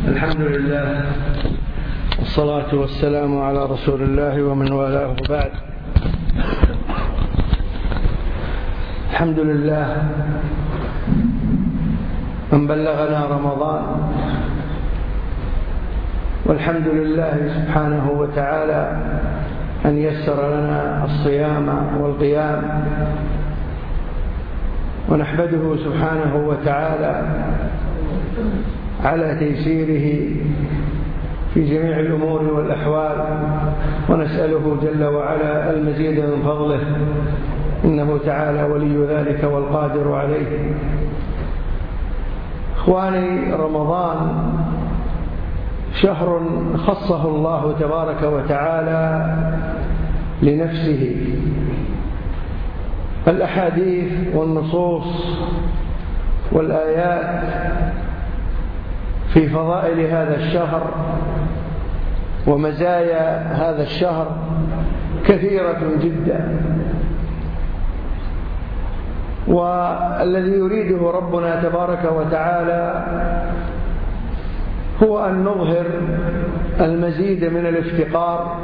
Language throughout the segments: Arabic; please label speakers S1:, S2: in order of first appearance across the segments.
S1: الحمد لله والصلاة والسلام على رسول الله ومن والاه بعد. الحمد لله من بلغنا رمضان، والحمد لله سبحانه وتعالى أن يسر لنا الصيام والقيام، ونحمده سبحانه وتعالى على تيسيره في جميع الأمور والأحوال، ونسأله جل وعلا المزيد من فضله، إنه تعالى ولي ذلك والقادر عليه. إخواني، رمضان شهر خصه الله تبارك وتعالى لنفسه. الأحاديث والنصوص والآيات في فضائل هذا الشهر ومزايا هذا الشهر كثيرة جدا، والذي يريده ربنا تبارك وتعالى هو أن نظهر المزيد من الافتقار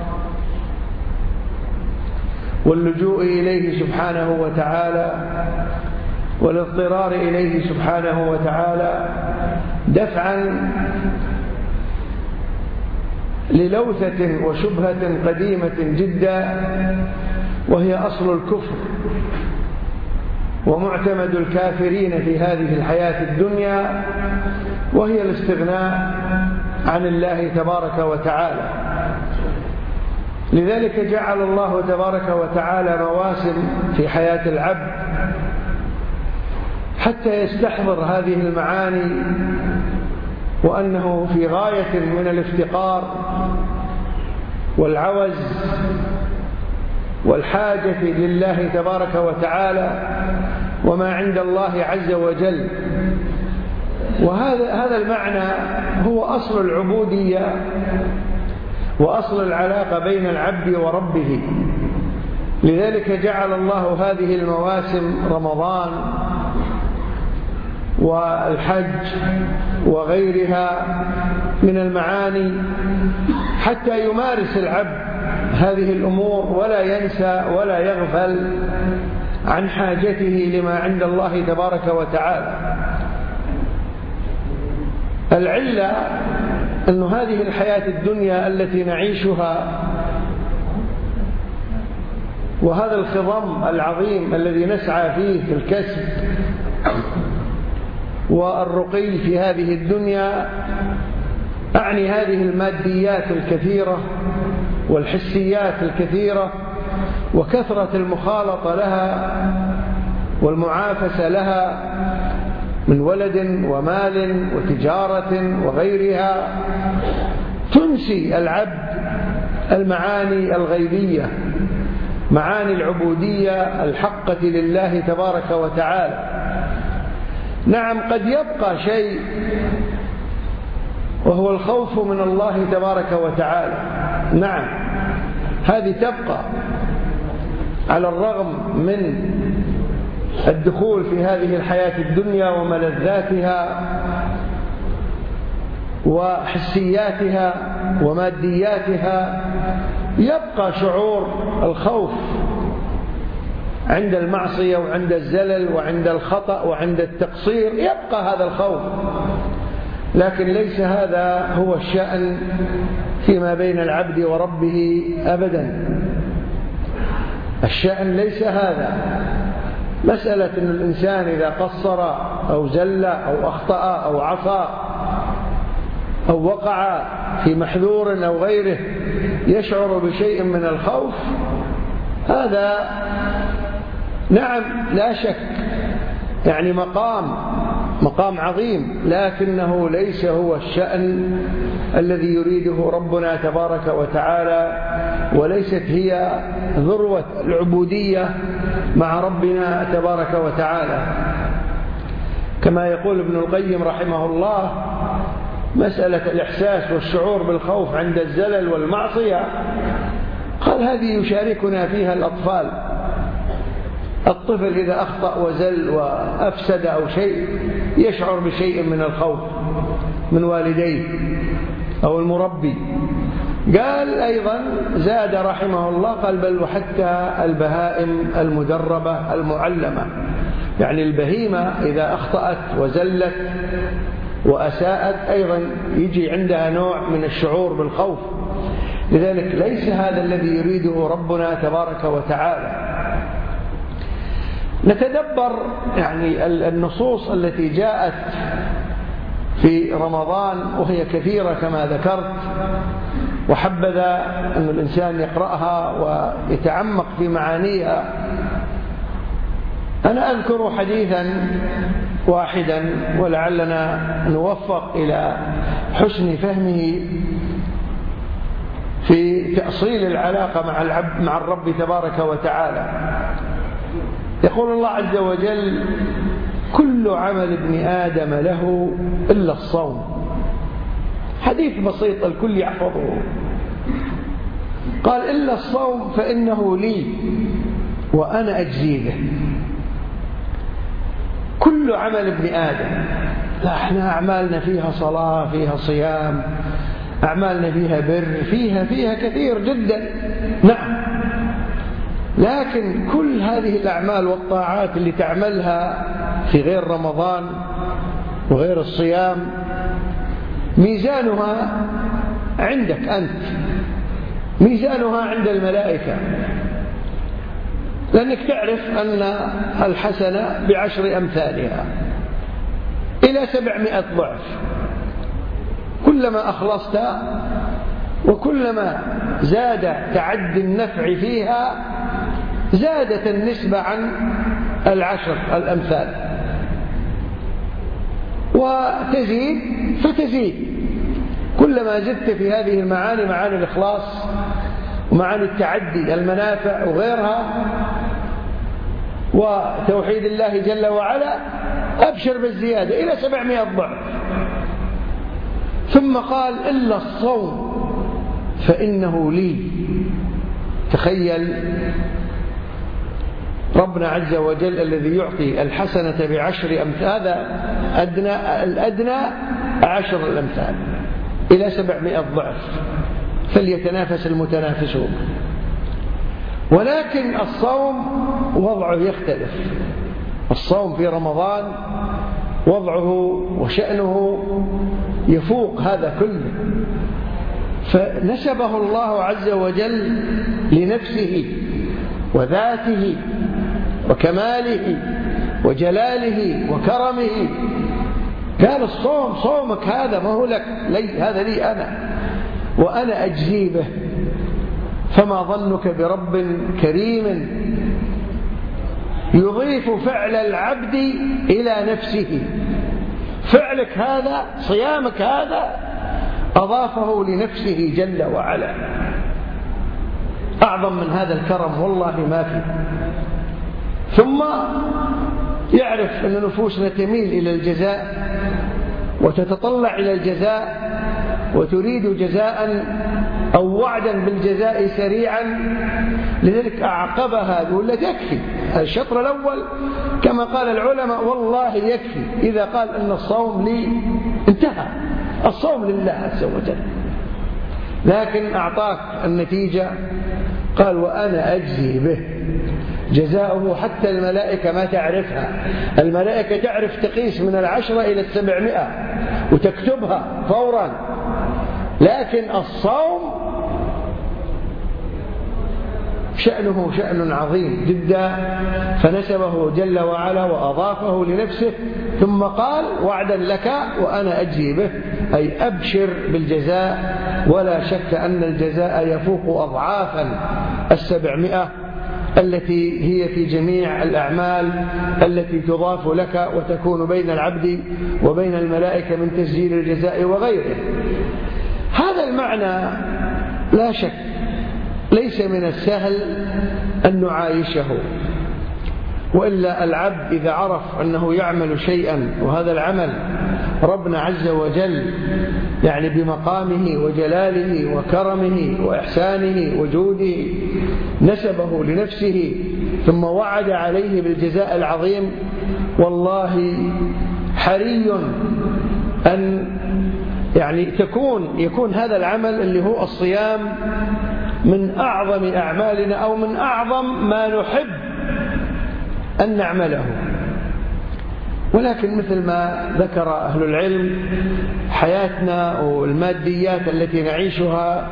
S1: واللجوء إليه سبحانه وتعالى والاضطرار إليه سبحانه وتعالى، دفعا للوثة وشبهة قديمة جدا، وهي أصل الكفر ومعتمد الكافرين في هذه الحياة الدنيا، وهي الاستغناء عن الله تبارك وتعالى. لذلك جعل الله تبارك وتعالى مواسم في حياة العبد حتى يستحضر هذه المعاني، وأنه في غاية من الافتقار والعوز والحاجة لله تبارك وتعالى وما عند الله عز وجل. وهذا المعنى هو أصل العبودية وأصل العلاقة بين العبد وربه. لذلك جعل الله هذه المواسم، رمضان والحج وغيرها من المعاني، حتى يمارس العبد هذه الأمور ولا ينسى ولا يغفل عن حاجته لما عند الله تبارك وتعالى. العلة أن هذه الحياة الدنيا التي نعيشها وهذا الخضم العظيم الذي نسعى فيه في الكسب والرقي في هذه الدنيا، أعني هذه الماديات الكثيرة والحسيات الكثيرة وكثرة المخالطة لها والمعافسة لها من ولد ومال وتجارة وغيرها، تنسي العبد المعاني الغيبية، معاني العبودية الحقة لله تبارك وتعالى. نعم، قد يبقى شيء وهو الخوف من الله تبارك وتعالى، نعم هذه تبقى على الرغم من الدخول في هذه الحياة الدنيا وملذاتها وحسياتها ومادياتها، يبقى شعور الخوف عند المعصية وعند الزلل وعند الخطأ وعند التقصير، يبقى هذا الخوف، لكن ليس هذا هو الشأن فيما بين العبد وربه أبدا. الشأن ليس هذا، مسألة أن الإنسان إذا قصر أو زل أو أخطأ أو عصى أو وقع في محذور أو غيره يشعر بشيء من الخوف، هذا نعم لا شك يعني مقام عظيم، لكنه ليس هو الشأن الذي يريده ربنا تبارك وتعالى، وليست هي ذروة العبودية مع ربنا تبارك وتعالى. كما يقول ابن القيم رحمه الله: مسألة الإحساس والشعور بالخوف عند الزلل والمعصية، قال هذه يشاركنا فيها الأطفال الطفل إذا أخطأ وزل وأفسد أو شيء يشعر بشيء من الخوف من والديه أو المربي. قال أيضا زاد رحمه الله، قال بل وحتى البهائم المدربة المعلمة، يعني البهيمة إذا أخطأت وزلت وأساءت أيضا يجي عندها نوع من الشعور بالخوف. لذلك ليس هذا الذي يريده ربنا تبارك وتعالى. نتدبر يعني النصوص التي جاءت في رمضان وهي كثيرة كما ذكرت، وحبذا أن الإنسان يقرأها ويتعمق في معانيها. أنا أذكر حديثا واحدا ولعلنا نوفق إلى حسن فهمه في تأصيل العلاقة مع الرب تبارك وتعالى. يقول الله عز وجل: كل عمل ابن آدم له إلا الصوم. حديث بسيط الكل يحفظه. قال: إلا الصوم فإنه لي وأنا أجزي به. كل عمل ابن آدم، لا احنا أعمالنا فيها صلاة، فيها صيام، أعمالنا فيها بر، فيها كثير جدا، نعم، لكن كل هذه الأعمال والطاعات اللي تعملها في غير رمضان وغير الصيام ميزانها عندك أنت، ميزانها عند الملائكة، لأنك تعرف أن الحسنة ب10 أمثالها إلى 700 ضعف. كلما أخلصت وكلما زاد تعدي النفع فيها زادت النسبة عن 10 الأمثال، وتزيد فتزيد. كلما زدت في هذه المعاني، معاني الإخلاص ومعاني التعدي، المنافع وغيرها، وتوحيد الله جل وعلا، أبشر بالزيادة إلى 700 ضعف. ثم قال: إلا الصوم فإنه لي. تخيل ربنا عز وجل الذي يعطي الحسنة ب10 أمثال، هذا الأدنى 10 الأمثال إلى 700 ضعف، فليتنافس المتنافسون. ولكن الصوم وضعه يختلف. الصوم في رمضان وضعه وشأنه يفوق هذا كله، فنسبه الله عز وجل لنفسه وذاته وكماله وجلاله وكرمه. قال: الصوم صومك هذا ما هو لك، هذا لي أنا وأنا أجزي به. فما ظنك برب كريم يضيف فعل العبد إلى نفسه؟ فعلك هذا، صيامك هذا، أضافه لنفسه جل وعلا. أعظم من هذا الكرم والله ما في. ثم يعرف أن نفوسنا تميل إلى الجزاء وتتطلع إلى الجزاء وتريد جزاء أو وعدا بالجزاء سريعا، لذلك أعقبها يقول لا تكفي. الشطر الأول كما قال العلماء والله يكفي إذا قال أن الصوم لي، انتهى، الصوم لله عز وجل. لكن أعطاك النتيجة، قال: وأنا أجزي به. جزاؤه حتى الملائكة ما تعرفها. الملائكة تعرف تقيس من 10 إلى 700 وتكتبها فورا، لكن الصوم شأنه شأن عظيم جدا، فنسبه جل وعلا وأضافه لنفسه، ثم قال: وعدا لك وأنا أجزي به، أي أبشر بالجزاء، ولا شك أن الجزاء يفوق أضعافا 700 التي هي في جميع الأعمال التي تضاف لك وتكون بين العبد وبين الملائكة من تسجيل الجزاء وغيره. هذا المعنى لا شك ليس من السهل أن نعايشه، وإلا العبد إذا عرف أنه يعمل شيئا وهذا العمل ربنا عز وجل يعني بمقامه وجلاله وكرمه وإحسانه وجوده نسبه لنفسه، ثم وعد عليه بالجزاء العظيم. والله حري أن يعني يكون هذا العمل اللي هو الصيام من أعظم أعمالنا أو من أعظم ما نحب أن نعمله. ولكن مثل ما ذكر أهل العلم، حياتنا والماديات التي نعيشها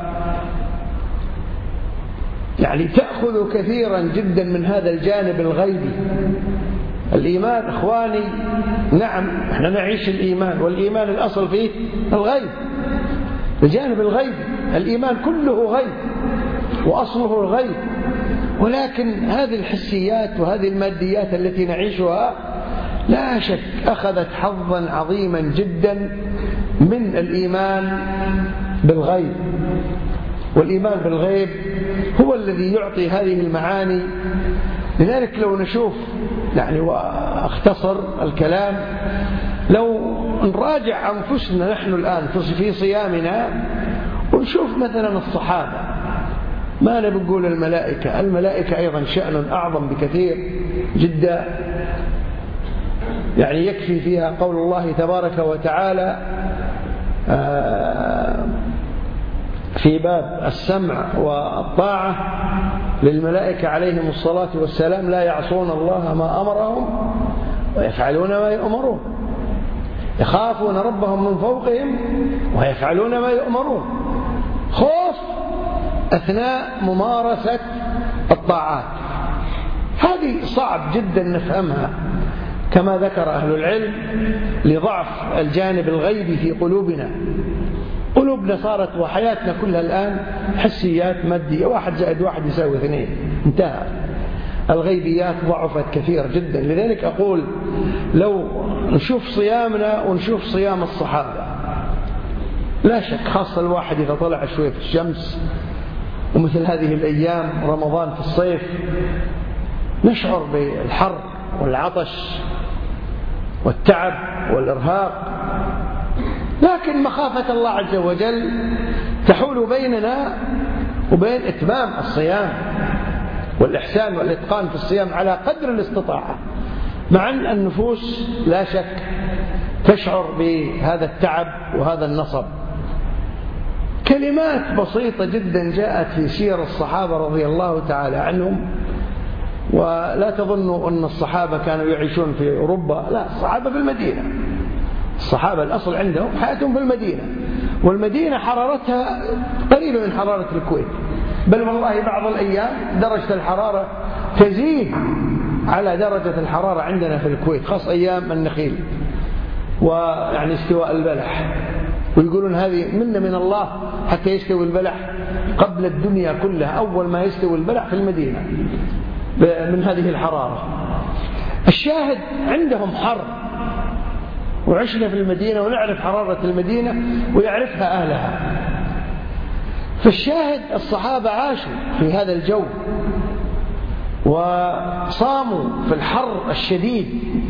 S1: يعني تأخذ كثيرا جدا من هذا الجانب الغيبي. الإيمان إخواني، نعم احنا نعيش الإيمان، والإيمان الأصل فيه الغيب، الجانب الغيب. الإيمان كله غيب وأصله الغيب، ولكن هذه الحسيات وهذه الماديات التي نعيشها لا شك أخذت حظا عظيما جدا من الإيمان بالغيب. والإيمان بالغيب هو الذي يعطي هذه المعاني. لذلك لو نشوف يعني وأختصر الكلام، لو نراجع أنفسنا نحن الآن في صيامنا ونشوف مثلا الصحابة، ما أنا بنقول الملائكة أيضا شأن أعظم بكثير جدا، يعني يكفي فيها قول الله تبارك وتعالى في باب السمع والطاعة للملائكة عليهم الصلاة والسلام: لا يعصون الله ما أمرهم ويفعلون ما يؤمرون، يخافون ربهم من فوقهم ويفعلون ما يؤمرون. خوف أثناء ممارسة الطاعات، هذه صعب جدا نفهمها كما ذكر أهل العلم لضعف الجانب الغيبي في قلوبنا. قلوبنا صارت وحياتنا كلها الآن حسيات مادية، 1+1=2، انتهى. الغيبيات ضعفت كثير جدا. لذلك أقول لو نشوف صيامنا ونشوف صيام الصحابة، لا شك خاصة الواحد إذا طلع شوية في الشمس ومثل هذه الأيام رمضان في الصيف، نشعر بالحر والعطش والتعب والإرهاق، لكن مخافة الله عز وجل تحول بيننا وبين إتمام الصيام والإحسان والإتقان في الصيام على قدر الاستطاعة، مع أن النفوس لا شك تشعر بهذا التعب وهذا النصب. كلمات بسيطة جدا جاءت في سير الصحابة رضي الله تعالى عنهم، ولا تظنوا أن الصحابة كانوا يعيشون في أوروبا، لا، الصحابة في المدينة. الصحابة الأصل عندهم حياتهم في المدينة، والمدينة حرارتها قريبة من حرارة الكويت، بل والله بعض الأيام درجة الحرارة تزيد على درجة الحرارة عندنا في الكويت، خاصة أيام النخيل ويعني استواء البلح، ويقولون هذه منا من الله حتى يستوي البلح قبل الدنيا كلها. أول ما يستوي البلح في المدينة من هذه الحرارة. الشاهد عندهم حر، وعشنا في المدينة ونعرف حرارة المدينة ويعرفها أهلها. فالشاهد الصحابة عاشوا في هذا الجو وصاموا في الحر الشديد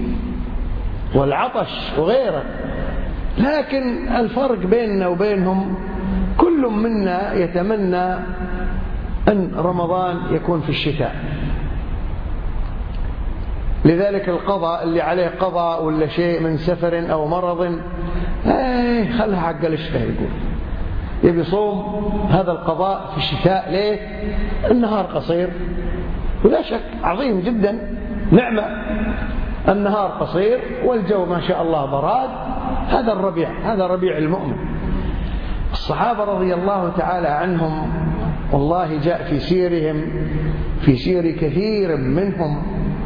S1: والعطش وغيره، لكن الفرق بيننا وبينهم كل منا يتمنى أن رمضان يكون في الشتاء. لذلك القضاء اللي عليه قضاء ولا شيء من سفر أو مرض، خلها حق الشتاء، يقول يبي يصوم هذا القضاء في الشتاء. ليه؟ النهار قصير، ولا شك عظيم جدا نعمة، النهار قصير والجو ما شاء الله براد. هذا الربيع، هذا ربيع المؤمن. الصحابة رضي الله تعالى عنهم والله جاء في سيرهم، في سير كثير منهم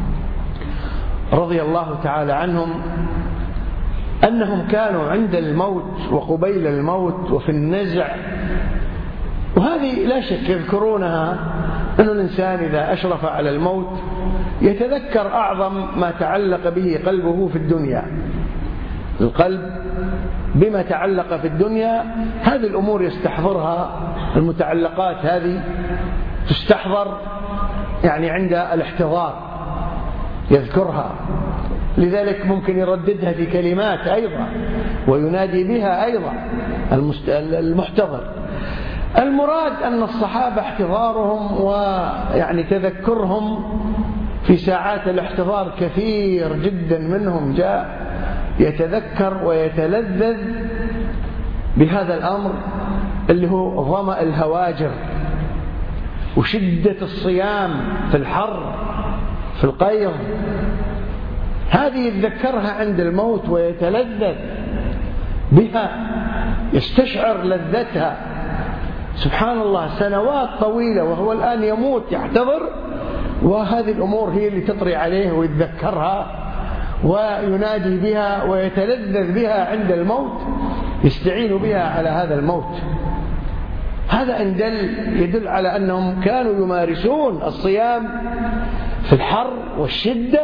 S1: رضي الله تعالى عنهم، أنهم كانوا عند الموت وقبيل الموت وفي النزع، وهذه لا شك يذكرونها، أن الإنسان إذا أشرف على الموت يتذكر أعظم ما تعلق به قلبه في الدنيا. القلب بما تعلق في الدنيا هذه الأمور يستحضرها، المتعلقات هذه تستحضر يعني عند الاحتضار يذكرها، لذلك ممكن يرددها في كلمات أيضا وينادي بها أيضا المحتضر. المراد أن الصحابة احتضارهم ويعني تذكرهم في ساعات الاحتضار كثير جدا منهم جاء يتذكر ويتلذذ بهذا الأمر اللي هو ظمأ الهواجر وشدة الصيام في الحر في القيض، هذه يتذكرها عند الموت ويتلذذ بها، يستشعر لذتها. سبحان الله، سنوات طويلة وهو الآن يموت يحتضر، وهذه الأمور هي اللي تطري عليه ويتذكرها وينادي بها ويتلذذ بها عند الموت، يستعين بها على هذا الموت. هذا إن يدل على أنهم كانوا يمارسون الصيام في الحر والشدة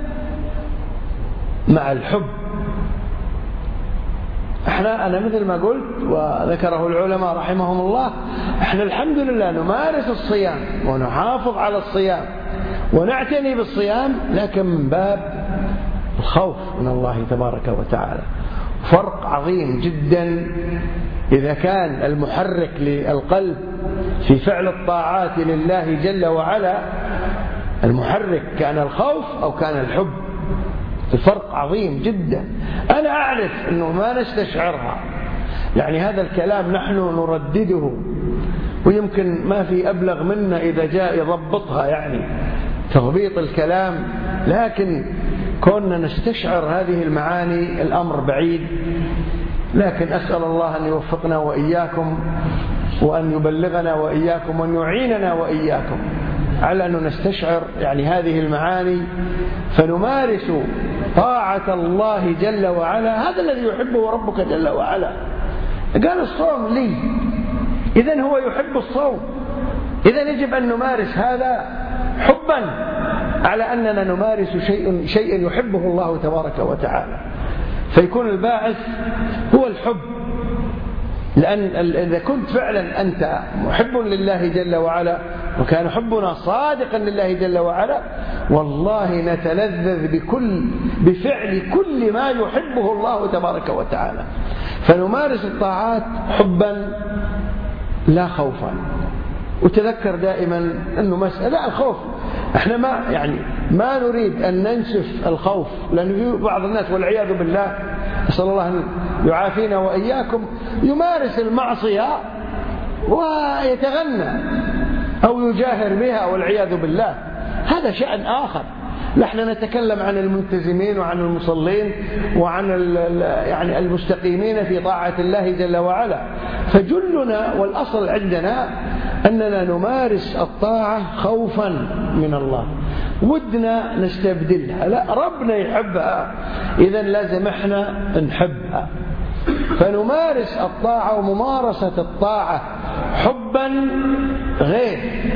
S1: مع الحب. أنا مثل ما قلت وذكره العلماء رحمهم الله، احنا الحمد لله نمارس الصيام ونحافظ على الصيام ونعتني بالصيام، لكن من باب الخوف من الله تبارك وتعالى. فرق عظيم جدا إذا كان المحرك للقلب في فعل الطاعات لله جل وعلا، المحرك كان الخوف أو كان الحب، الفرق عظيم جدا. أنا أعرف أنه ما نستشعرها، يعني هذا الكلام نحن نردده ويمكن ما في أبلغ منا إذا جاء يضبطها، يعني تضبيط الكلام، لكن كنا نستشعر هذه المعاني الأمر بعيد. لكن أسأل الله أن يوفقنا وإياكم وأن يبلغنا وإياكم وأن يعيننا وإياكم على أن نستشعر يعني هذه المعاني، فنمارس طاعة الله جل وعلا. هذا الذي يحبه ربك جل وعلا. قال الصوم لي، إذن هو يحب الصوم، إذن يجب أن نمارس هذا حبا على أننا نمارس شيئا يحبه الله تبارك وتعالى، فيكون الباعث هو الحب. لأن إذا كنت فعلا أنت محب لله جل وعلا وكان حبنا صادقا لله جل وعلا، والله نتلذذ بفعل كل ما يحبه الله تبارك وتعالى. فنمارس الطاعات حبا لا خوفا. وتذكر دائما أنه مسألة الخوف، احنا ما نريد أن ننسف الخوف، لأن في بعض الناس والعياذ بالله، أسأل الله أن يعافينا وإياكم، يمارس المعصية ويتغنى أو يجاهر بها والعياذ بالله، هذا شأن آخر. نحن نتكلم عن الملتزمين وعن المصلين وعن يعني المستقيمين في طاعة الله جل وعلا. فجلنا والأصل عندنا أننا نمارس الطاعة خوفا من الله، ودنا نستبدلها، لا ربنا يحبها، إذن لازم احنا نحبها. فنمارس الطاعة، وممارسة الطاعة حبا غير،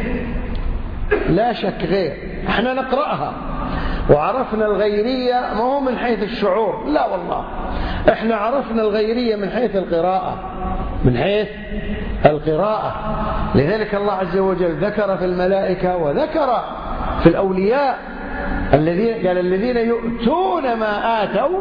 S1: لا شك غير. احنا نقرأها وعرفنا الغيرية ما هو من حيث الشعور، لا والله احنا عرفنا الغيرية من حيث القراءة، من حيث القراءة. لذلك الله عز وجل ذكر في الملائكة وذكر في الأولياء الذين قال الذين يؤتون ما آتوا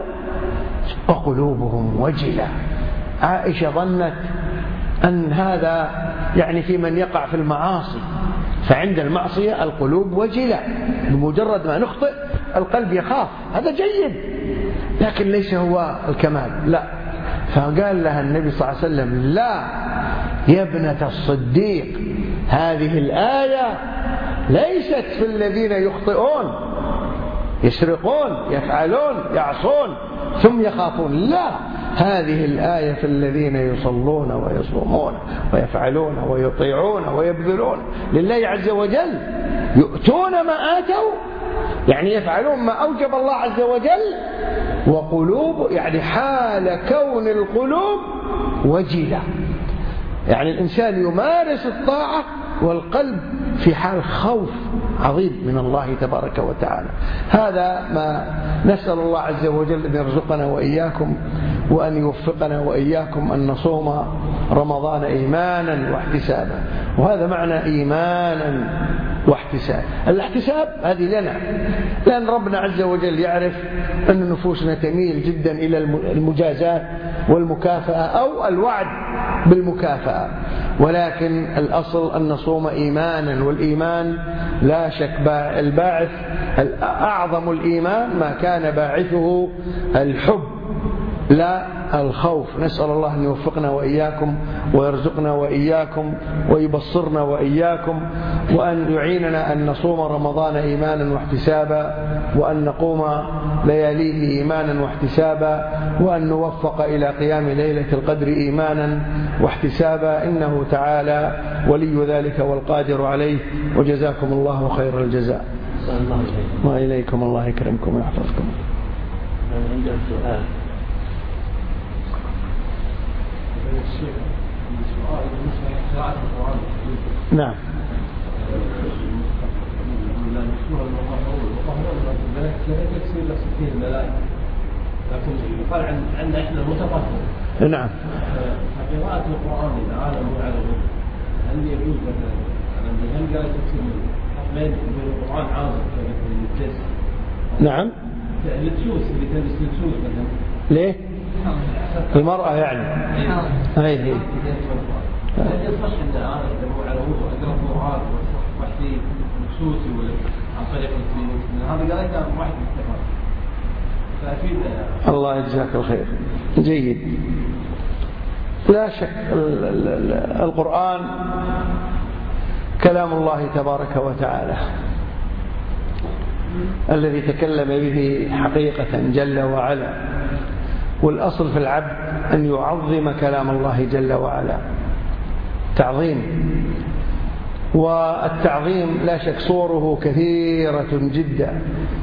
S1: وقلوبهم وجلة. عائشة ظنت أن هذا يعني في من يقع في المعاصي، فعند المعصية القلوب وجلة، بمجرد ما نخطئ القلب يخاف، هذا جيد لكن ليس هو الكمال، لا. فقال لها النبي صلى الله عليه وسلم: لا يا ابنة الصديق، هذه الآية ليست في الذين يخطئون يسرقون يفعلون يعصون ثم يخافون، لا، هذه الآية في الذين يصلون ويصومون ويفعلون ويطيعون ويبذلون لله عز وجل، يؤتون ما آتوا يعني يفعلون ما أوجب الله عز وجل، وقلوب يعني حال كون القلوب وجلة، يعني الإنسان يمارس الطاعة والقلب في حال خوف عظيم من الله تبارك وتعالى. هذا ما نسأل الله عز وجل أن يرزقنا وإياكم وأن يوفقنا وإياكم أن نصوم رمضان إيمانا واحتسابا. وهذا معنى إيمانا واحتساب. الاحتساب هذه لنا، لأن ربنا عز وجل يعرف أن نفوسنا تميل جدا إلى المجازات والمكافأة أو الوعد بالمكافأة، ولكن الأصل أن نصوم إيمانا، والإيمان لا شك الباعث أعظم الإيمان ما كان باعثه الحب لا الخوف. نسأل الله أن يوفقنا وإياكم ويرزقنا وإياكم ويبصرنا وإياكم، وأن يعيننا أن نصوم رمضان إيمانا واحتسابا، وأن نقوم لياليه إيمانا واحتسابا، وأن نوفق إلى قيام ليلة القدر إيمانا واحتسابا، إنه تعالى ولي ذلك والقادر عليه. وجزاكم الله خير الجزاء. وإليكم الله يكرمكم ويحفظكم.
S2: عندي سؤال.
S1: نعم.
S2: لكن يقال عندنا احنا المتطهر.
S1: نعم.
S2: قراءة القرآن للعالم والعالمين هل يجوز مثلا هل قال تفسير بين القرآن عاصم كذا الجس؟
S1: نعم.
S2: التسوس اللي تلبس التسوس مثلا.
S1: ليه؟ المرأة يعني. هي.
S2: هل يصح ان انا ادور على وضوء اقرا القرآن وحدي مخصوصي ولا عن طريق المسلمين؟ هذا قريته واحد مستفاد. فأكيد
S1: الله يجزاك الخير. جيد. لا شك القرآن كلام الله تبارك وتعالى الذي تكلم به حقيقة جل وعلا، والأصل في العبد أن يعظم كلام الله جل وعلا تعظيم. والتعظيم لا شك صوره كثيرة جدا،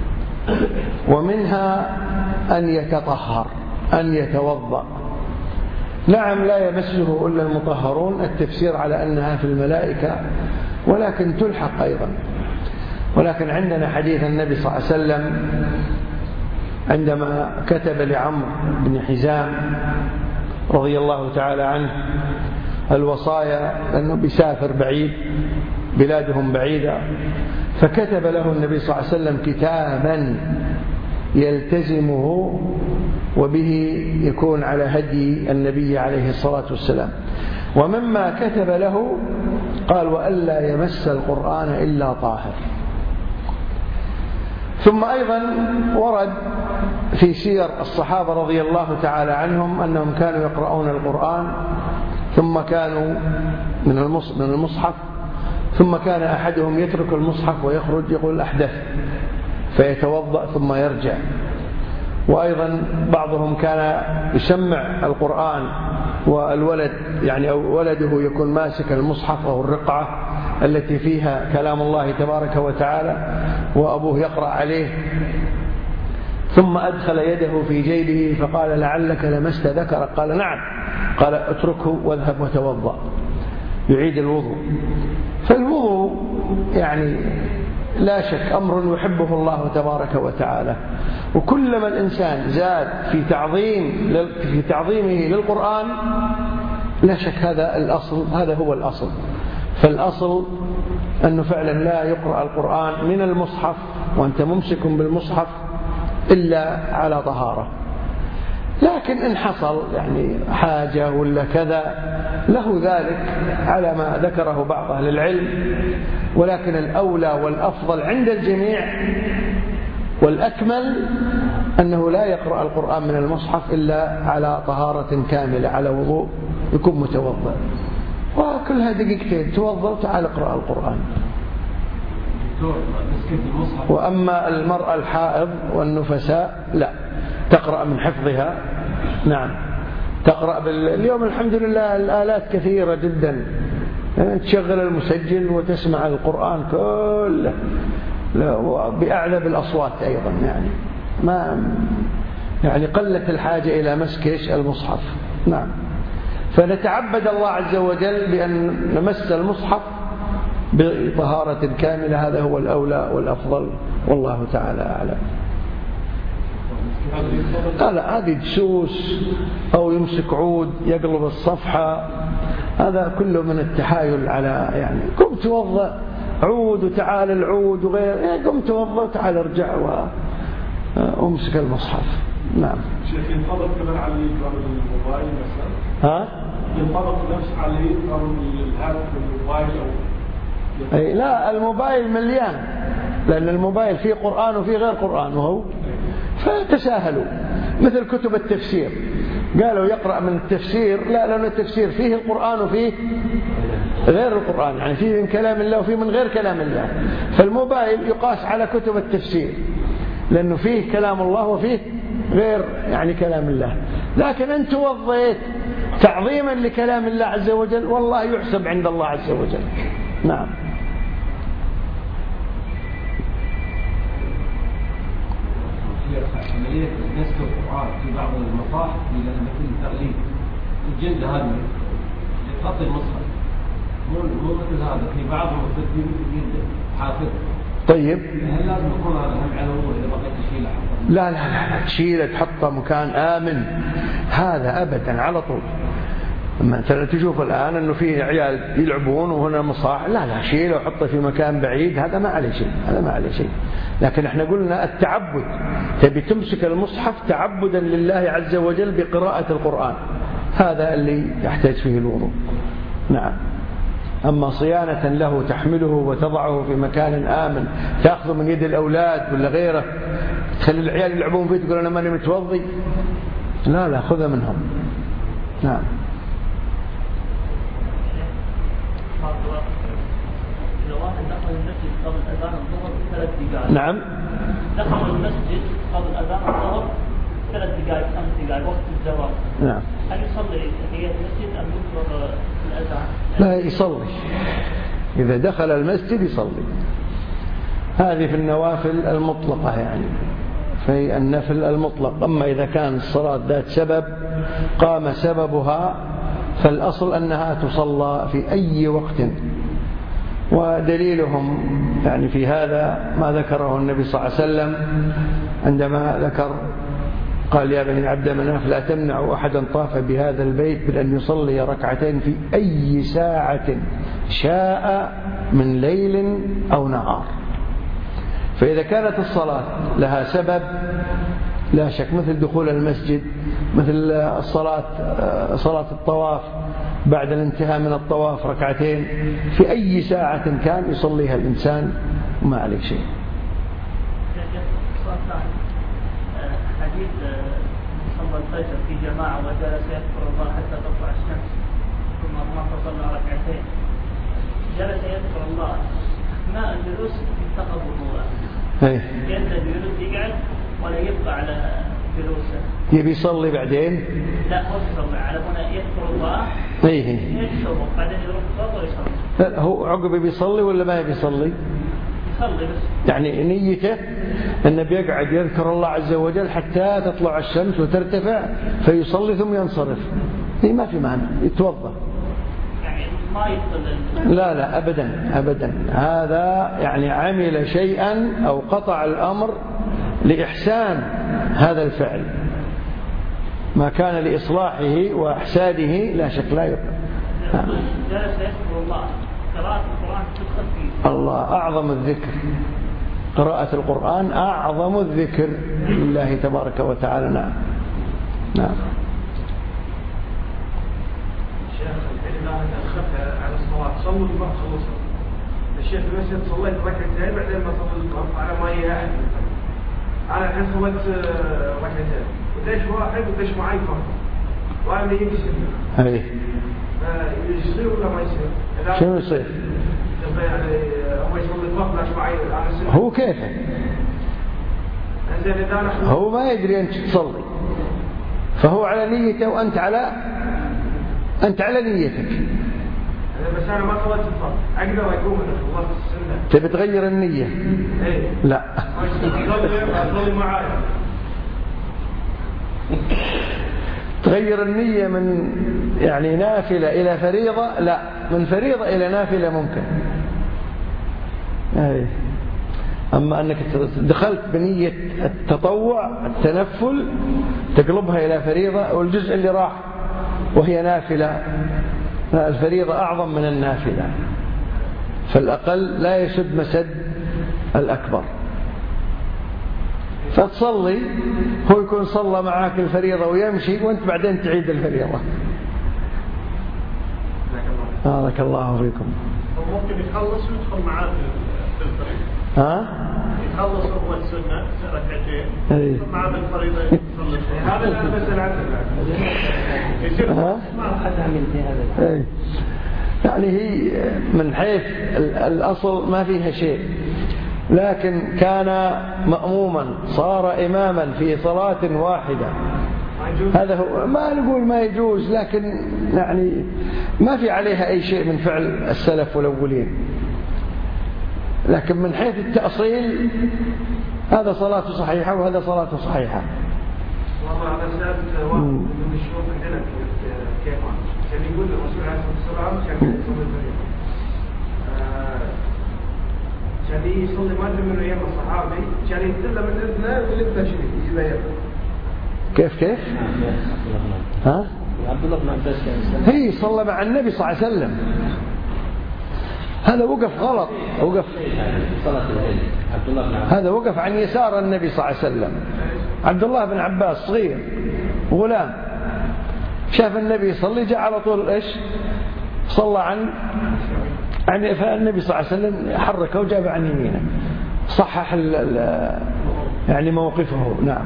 S1: ومنها أن يتطهر، أن يتوضأ. نعم لا يمسه إلا المطهرون، التفسير على أنها في الملائكة، ولكن تلحق أيضا. ولكن عندنا حديث النبي صلى الله عليه وسلم عندما كتب لعمرو بن حزام رضي الله تعالى عنه الوصايا، لأنه بيسافر بعيد، بلادهم بعيدة، فكتب له النبي صلى الله عليه وسلم كتابا يلتزمه وبه يكون على هدي النبي عليه الصلاة والسلام. ومما كتب له قال: وألا يمس القرآن إلا طاهر. ثم أيضا ورد في سير الصحابة رضي الله تعالى عنهم أنهم كانوا يقرؤون القرآن ثم كانوا من المصحف، ثم كان أحدهم يترك المصحف ويخرج يقول أحدث فيتوضأ ثم يرجع. وأيضا بعضهم كان يسمع القرآن والولد يعني أو ولده يكون ماسك المصحف أو الرقعة التي فيها كلام الله تبارك وتعالى وأبوه يقرأ عليه، ثم أدخل يده في جيبه فقال: لعلك لمست ذكرك؟ قال: نعم. قال: اتركه واذهب وتوضأ. يعيد الوضوء. فالوضوء يعني لا شك أمر يحبه الله تبارك وتعالى، وكلما الإنسان زاد في تعظيمه للقرآن لا شك هذا الأصل، هذا هو الأصل. فالأصل أنه فعلا لا يقرأ القرآن من المصحف وأنت ممسك بالمصحف إلا على طهارة. لكن إن حصل يعني حاجة ولا كذا له ذلك على ما ذكره بعض أهل العلم، ولكن الأولى والأفضل عند الجميع والأكمل أنه لا يقرأ القرآن من المصحف إلا على طهارة كاملة، على وضوء يكون متوضأ، وكلها دقيقتين توضأ وتعال اقرأ القرآن. وأما المرأة الحائض والنفساء لا تقرأ من حفظها. نعم تقرأ اليوم الحمد لله الآلات كثيرة جدا، تشغل المسجل وتسمع القرآن كله بأعلى بالأصوات أيضا، يعني ما يعني قلت الحاجة إلى مسك المصحف. نعم. فنتعبد الله عز وجل بأن نمس المصحف بطهارة كاملة، هذا هو الأولى والأفضل، والله تعالى أعلم. هذه دسوس أو يمسك عود يقلب الصفحة، هذا كله من التحايل على يعني قم توضأ عود وتعال العود وغير، يعني قم توضأ وتعال ارجع وامسك المصحف. نعم.
S3: شيخ ينفضل كمان على الموبايل مثلا؟ ينطبق نفس عليه أو الهاتف الموبايل أو
S1: أي لا، الموبايل مليان، لأن الموبايل فيه قرآن وفيه غير قرآن وهو، فتساهلوا. مثل كتب التفسير قالوا يقرأ من التفسير، لا، لأن التفسير فيه القرآن وفيه غير القرآن، يعني فيه من كلام الله وفيه من غير كلام الله. فالموبايل يقاس على كتب التفسير لأنه فيه كلام الله وفيه غير يعني كلام الله. لكن أنت وضيت تعظيما لكلام الله عز وجل، والله يحسب عند الله عز وجل. نعم.
S2: عملية نسخ القرآن في بعض المصاحف إلى مثل تغليف الجلد هذه لخط المصحف، مو مثل هذا في بعض المستخدمين مثل جلد حافظ.
S1: طيب
S2: هل لازم يكون هذا هم على أول إذا بغيت تشيله؟
S1: لا لا لا، تشيله تحطه مكان آمن، هذا أبدا على طول. مثلا تشوف الآن أنه فيه عيال يلعبون وهنا مصاح، لا لا، شيله وحطه في مكان بعيد، هذا ما عليه شيء، هذا ما عليه شيء. لكن احنا قلنا التعبد، تبي تمسك المصحف تعبدا لله عز وجل بقراءة القرآن، هذا اللي يحتاج فيه الوضوء. نعم. أما صيانة له تحمله وتضعه في مكان آمن، تأخذه من يد الأولاد ولا غيره، تخلي العيال يلعبون فيه تقول أنا ماني متوضي، لا لا، خذه منهم. نعم.
S4: قبل أذان الظهر 3 دقائق.
S1: نعم.
S4: دخل المسجد قبل أذان الظهر 3 دقائق 5 دقائق وقت الزواج.
S1: نعم.
S4: هل يصلي تحية المسجد أم ينتظر الأذان؟
S1: لا، يصلي. إذا دخل المسجد يصلي. هذه في النوافل المطلقة، يعني في النفل المطلق. أما إذا كان الصلاة ذات سبب قام سببها فالأصل أنها تصلى في أي وقت. ودليلهم يعني في هذا ما ذكره النبي صلى الله عليه وسلم عندما ذكر قال يا بني عبد مناف لا تمنعوا أحدا طاف بهذا البيت بأن يصلي ركعتين في أي ساعة شاء من ليل أو نهار. فإذا كانت الصلاة لها سبب لا شك، مثل دخول المسجد، مثل صلاة الطواف بعد الانتهاء من الطواف ركعتين في أي ساعة كان يصليها الإنسان وما عليه شيء.
S4: حديث صلى الفجر في جماعة وجلس يذكر الله حتى تطلع الشمس ثم ما صلى ركعتين، جلس يذكر الله ما الجلوس انتقض وضوءه، ينتهي الجلوس يقعد ولا يبقى على جلوسه،
S1: يبي يصلي بعدين؟
S4: لا، هو يصلي على هنا يذكر الله يشرب بعدين يروح الصلاة ويصلي.
S1: هو عقب بيصلي ولا ما بيصلي؟
S4: يصلي بس، يعني
S1: نيته أنه بيقعد يذكر الله عز وجل حتى تطلع الشمس وترتفع فيصلي ثم ينصرف. ما في معنى، يتوضأ
S4: يعني ما يصلي.
S1: لا لا أبدا أبدا، هذا يعني عمل شيئا أو قطع الأمر لإحسان هذا الفعل، ما كان لإصلاحه وإحسانه لا شك لا يقبل.
S4: جلس يذكر الله، قراءة القرآن تدخل فيه.
S1: الله أعظم الذكر، قراءة القرآن أعظم الذكر لله تبارك وتعالى. نعم. نعم.
S3: الشيخ الحين أخذت على الصلاة صلوا ما خلصوا الشيخ المسجد صليت ركعتين بعدين ما صليت الظهر على ما يأهل. أنا الحين صليت ركعتين وديش واحد وديش معي فرق وأنا يجي سنة.
S1: أيه.
S3: يصير ولا ما يصير؟
S1: شنو يصير؟
S3: يعني هو يصلي الفرق لاش معي على سنة.
S1: هو كيفه؟ هو ما يدري أنت تصلي، فهو على نيته وأنت على نيتك.
S3: بس أنا ما صليت الفرق، أقدر أقوم إذا خلصت السنة.
S1: تبي تغير النية؟
S3: إيه.
S1: لا.
S3: أصلي معايا.
S1: تغير النية من يعني نافلة إلى فريضة؟ لا، من فريضة إلى نافلة ممكن. أما أنك دخلت بنية التطوع التنفل تقلبها إلى فريضة، والجزء اللي راح وهي نافلة، الفريضة أعظم من النافلة، فالأقل لا يسد مسد الأكبر. فتصلي هو يكون صلى معاك الفريضة ويمشي وانت بعدين تعيد الفريضة. بارك الله فيكم.
S3: ممكن يخلص ويدخل معاه في الفريق. يخلص هو السنة ركعتين يدخل معاه بالفريضة يصلي. هذا اللي أنا بسأل عنه.
S1: ما حد عمل في هذا. يعني هي من حيث الأصل ما فيها شيء، لكن كان مأموما صار إماما في صلاة واحدة، هذا هو. ما نقول ما يجوز، لكن يعني ما في عليها أي شيء من فعل السلف والأولين، لكن من حيث التأصيل هذا صلاة صحيحة وهذا صلاة صحيحة.
S3: والله هذا سألت واحد من الشيوخ عندنا في كيمان، كان يقول الرسول عليه الصلاة والسلام كان يصلي الفريضة، كان يصلي ما أدري من أيام الصحابي، كان يتكلم من إذنه وللتشريف يجيبه يده.
S1: كيف؟ ها؟
S2: عبد الله بن عباس
S1: هي صلى مع النبي صلى الله عليه وسلم، هذا وقف غلط، وقف هذا وقف عن يسار النبي صلى الله عليه وسلم. عبد الله بن عباس صغير غلام، شاف النبي يصلي جاء على طول ايش صلى عن فالنبي صلى الله عليه وسلم حركه وجاب عن يمينه، صحح يعني موقفه. نعم.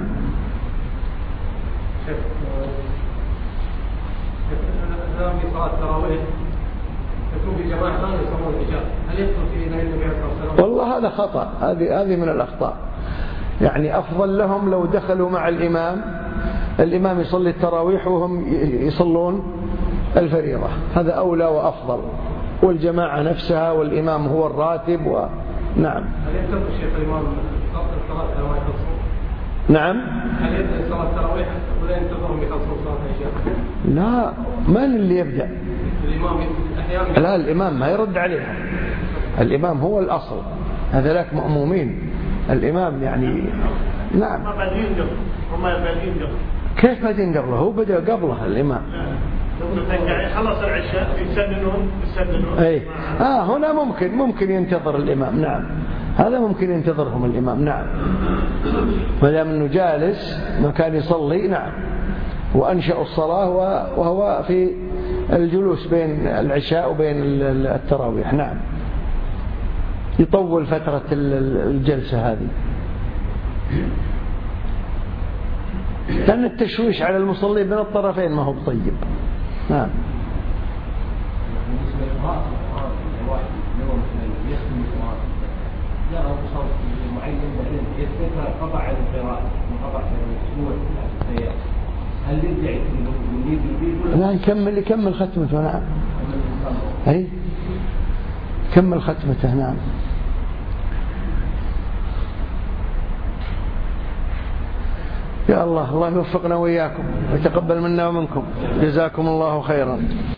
S3: في صلاة التراويح يكون في جماعة ثانية يصلون العشاء، هل يدخل في نهي النبي عليه الصلاة والسلام؟
S1: والله هذا خطأ، هذه من الأخطاء. يعني أفضل لهم لو دخلوا مع الإمام يصلي التراويح وهم يصلون الفريضة، هذا أولى وأفضل، والجماعة نفسها والإمام هو الراتب نعم.
S3: هل ينتظر الشيخ الإمام صلاة التراويح؟
S1: نعم.
S3: هل يبدأ صلاة التراويح ولا ينتظرهم يخلصون صلاة العشاء؟
S1: لا، من اللي يبدأ؟
S3: الإمام أحيانا.
S1: لا، الإمام ما يرد عليها، الإمام هو الأصل، هذا لك مأمومين، الإمام يعني نعم.
S3: ما بعدين قبل.
S1: كيف بعدين قبله؟ هو بدأ قبله الإمام.
S3: خلص العشاء يسننون.
S1: أي هنا ممكن ينتظر الإمام. نعم، هذا ممكن ينتظرهم الإمام. نعم، ما دام أنه جالس ما كان يصلي. نعم، وأنشأ الصلاة وهو في الجلوس بين العشاء وبين التراويح. نعم، يطول فترة الجلسة هذه، لأن التشويش على المصلي بين الطرفين ما هو طيب. نعم. لا، يكمل ختمته. نعم، أي كمل ختمته. نعم. يا الله يوفقنا وإياكم ويتقبل منا ومنكم، جزاكم الله خيرا.